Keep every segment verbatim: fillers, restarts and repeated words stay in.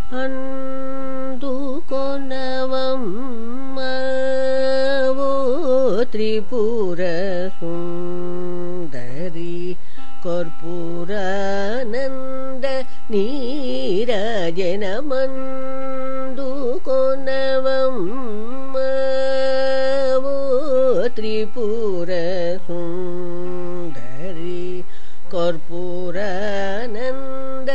అందుకొనవమ్మ ఓ త్రిపుర సుందరి కర్పూరానంద నీరాజనమందుకొనవమ్మ ఓ త్రిపుర సుందరి కర్పూరానంద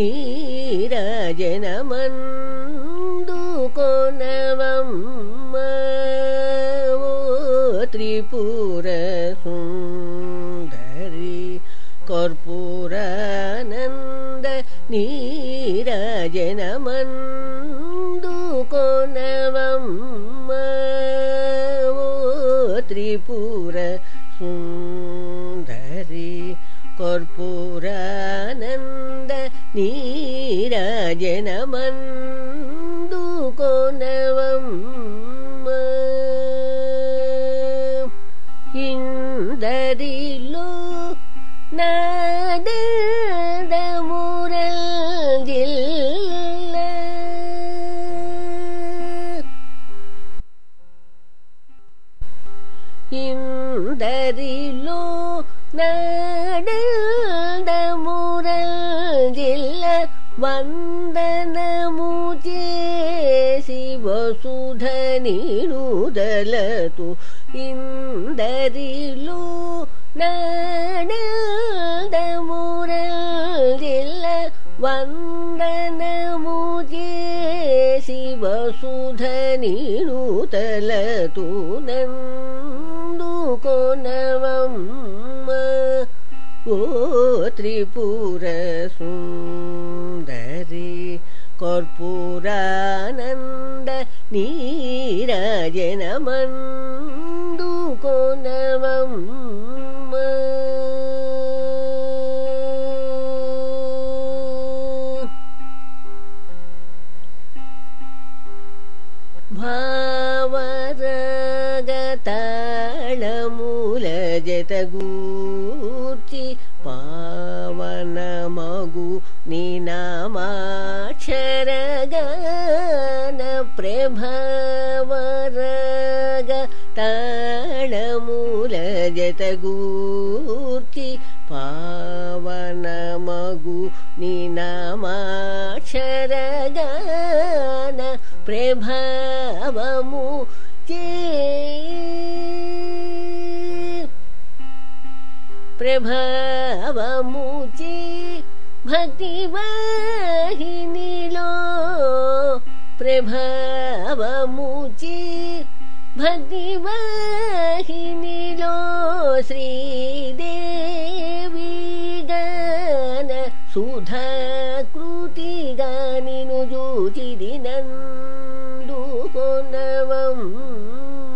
నీరాజనమందుకొనవమ్మ ఓ త్రిపుర సుందరి కర్పూరానంద నీరాజనమందుకొనవమ్మ ఓ త్రిపుర సుందరి కర్పూరానంద నీరాజనమందుకొనవమ్మ ఇందరిలో నాదమురల్జిల్ల ఇందరిలో నాడమురల్జిల్ల వందనము చేసి వసుధ నిరుదలతు ఇందరిలో నాడమురల్జిల్ల వందనము చేసి వసుధ నిరుదలతు నందుకొనవమ్మ ఓ త్రిపుర సుందరి కర్పూరానంద నీరాజనమందుకొనవమ్మ భావరగతాళముల జతగూర్చి పావనమగు నినామాక్షరగాన ప్రభావరగతాళముల జతగూర్చి పావనమగు నినామాక్షరగాన ప్రభావము చే ప్రభావము చే భక్తివాహినిలో ప్రభావము చే భక్తివాహినిలో శ్రీదేవి గాన సుధాకృతిగా నిను జూచిది నందుకొనవమ్మ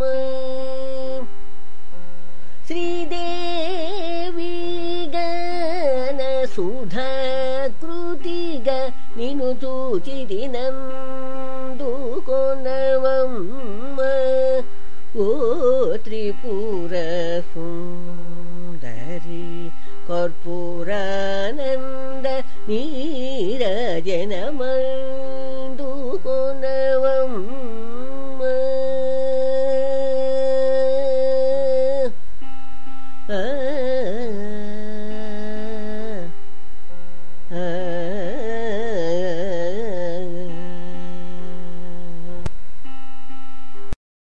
శ్రీదేవి గాన సుధాకృతిగా నిను చూచిది నందుకొనవమ్మ ఓ త్రిపుర సుందరి కర్పూరానంద నీరాజనమందుకొనవమ్మ